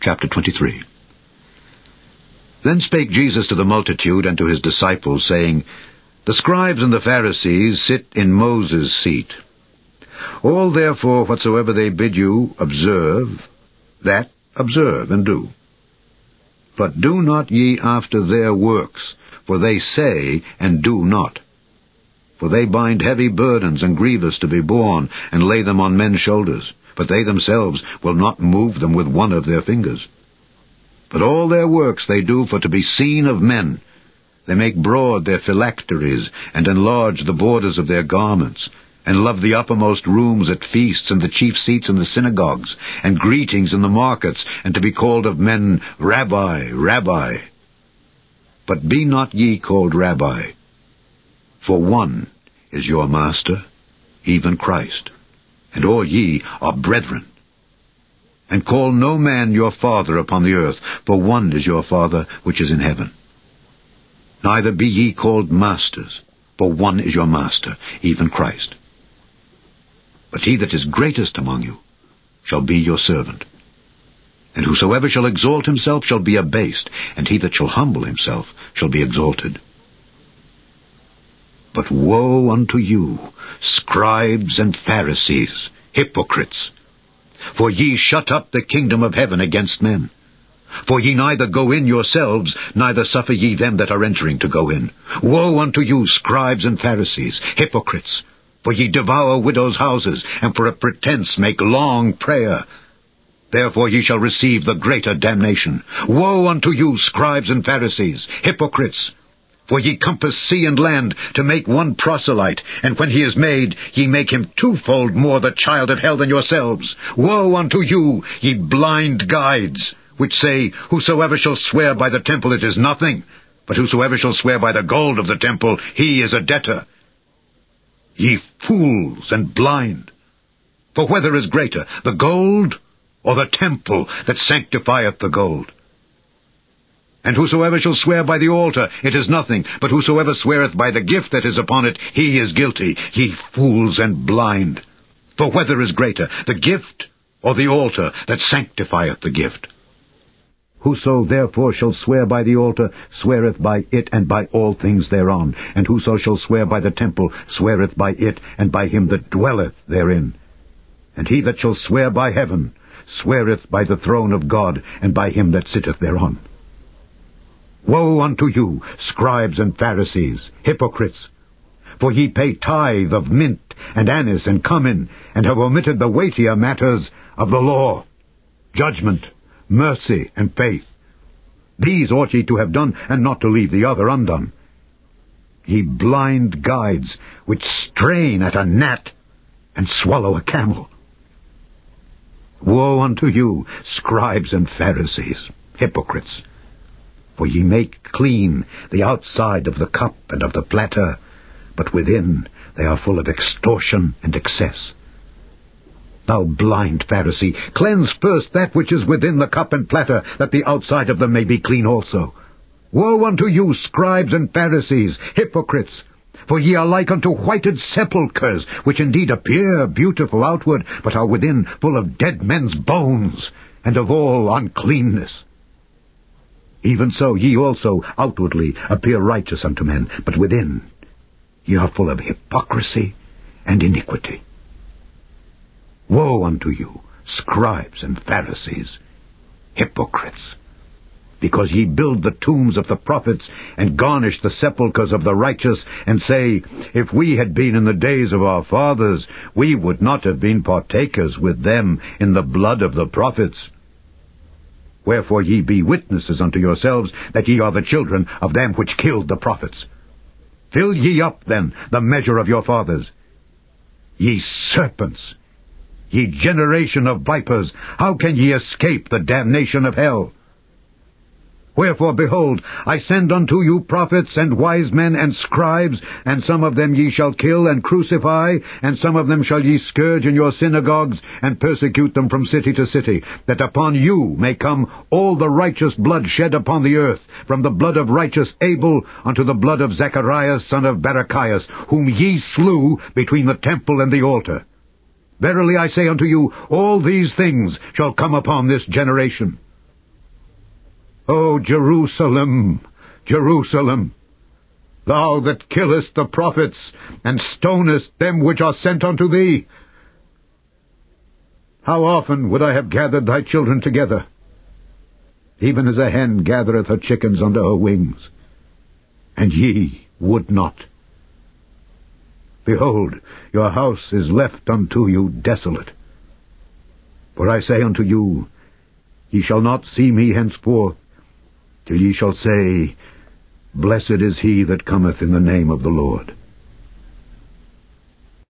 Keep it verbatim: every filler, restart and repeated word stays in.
chapter twenty-three. Then spake Jesus to the multitude and to his disciples, saying, The scribes and the Pharisees sit in Moses' seat. All therefore whatsoever they bid you observe, that observe and do. But do not ye after their works, for they say and do not. For they bind heavy burdens and grievous to be borne, and lay them on men's shoulders, but they themselves will not move them with one of their fingers. But all their works they do for to be seen of men. They make broad their phylacteries, and enlarge the borders of their garments, and love the uppermost rooms at feasts, and the chief seats in the synagogues, and greetings in the markets, and to be called of men, Rabbi, Rabbi. But be not ye called Rabbi, for one is your Master, even Christ, and all ye are brethren. And call no man your father upon the earth, for one is your Father which is in heaven. Neither be ye called masters, for one is your Master, even Christ. But he that is greatest among you shall be your servant. And whosoever shall exalt himself shall be abased, and he that shall humble himself shall be exalted. But woe unto you, scribes and Pharisees, hypocrites! For ye shut up the kingdom of heaven against men. For ye neither go in yourselves, neither suffer ye them that are entering to go in. Woe unto you, scribes and Pharisees, hypocrites! For ye devour widows' houses, and for a pretence make long prayer. Therefore ye shall receive the greater damnation. Woe unto you, scribes and Pharisees, hypocrites! For ye compass sea and land to make one proselyte, and when he is made, ye make him twofold more the child of hell than yourselves. Woe unto you, ye blind guides, which say, Whosoever shall swear by the temple, it is nothing, but whosoever shall swear by the gold of the temple, he is a debtor. Ye fools and blind! For whether is greater, the gold or the temple that sanctifieth the gold? And whosoever shall swear by the altar, it is nothing, but whosoever sweareth by the gift that is upon it, he is guilty. Ye fools and blind! For whether is greater, the gift or the altar that sanctifieth the gift? Whoso therefore shall swear by the altar sweareth by it and by all things thereon. And whoso shall swear by the temple sweareth by it and by him that dwelleth therein. And he that shall swear by heaven sweareth by the throne of God and by him that sitteth thereon. Woe unto you, scribes and Pharisees, hypocrites! For ye pay tithe of mint and anise and cumin, and have omitted the weightier matters of the law, judgment, mercy, and faith. These ought ye to have done, and not to leave the other undone. Ye blind guides, which strain at a gnat and swallow a camel. Woe unto you, scribes and Pharisees, hypocrites! For ye make clean the outside of the cup and of the platter, but within they are full of extortion and excess. Thou blind Pharisee, cleanse first that which is within the cup and platter, that the outside of them may be clean also. Woe unto you, scribes and Pharisees, hypocrites! For ye are like unto whited sepulchres, which indeed appear beautiful outward, but are within full of dead men's bones, and of all uncleanness. Even so ye also outwardly appear righteous unto men, but within ye are full of hypocrisy and iniquity. Woe unto you, scribes and Pharisees, hypocrites! Because ye build the tombs of the prophets, and garnish the sepulchres of the righteous, and say, If we had been in the days of our fathers, we would not have been partakers with them in the blood of the prophets. Wherefore ye be witnesses unto yourselves that ye are the children of them which killed the prophets. Fill ye up, then, the measure of your fathers. Ye serpents, ye generation of vipers, how can ye escape the damnation of hell? Wherefore, behold, I send unto you prophets and wise men and scribes, and some of them ye shall kill and crucify, and some of them shall ye scourge in your synagogues, and persecute them from city to city, that upon you may come all the righteous blood shed upon the earth, from the blood of righteous Abel unto the blood of Zacharias son of Barachias, whom ye slew between the temple and the altar. Verily I say unto you, all these things shall come upon this generation. O Jerusalem, Jerusalem, thou that killest the prophets, and stonest them which are sent unto thee! How often would I have gathered thy children together, even as a hen gathereth her chickens under her wings, and ye would not. Behold, your house is left unto you desolate. For I say unto you, ye shall not see me henceforth, till ye shall say, Blessed is he that cometh in the name of the Lord.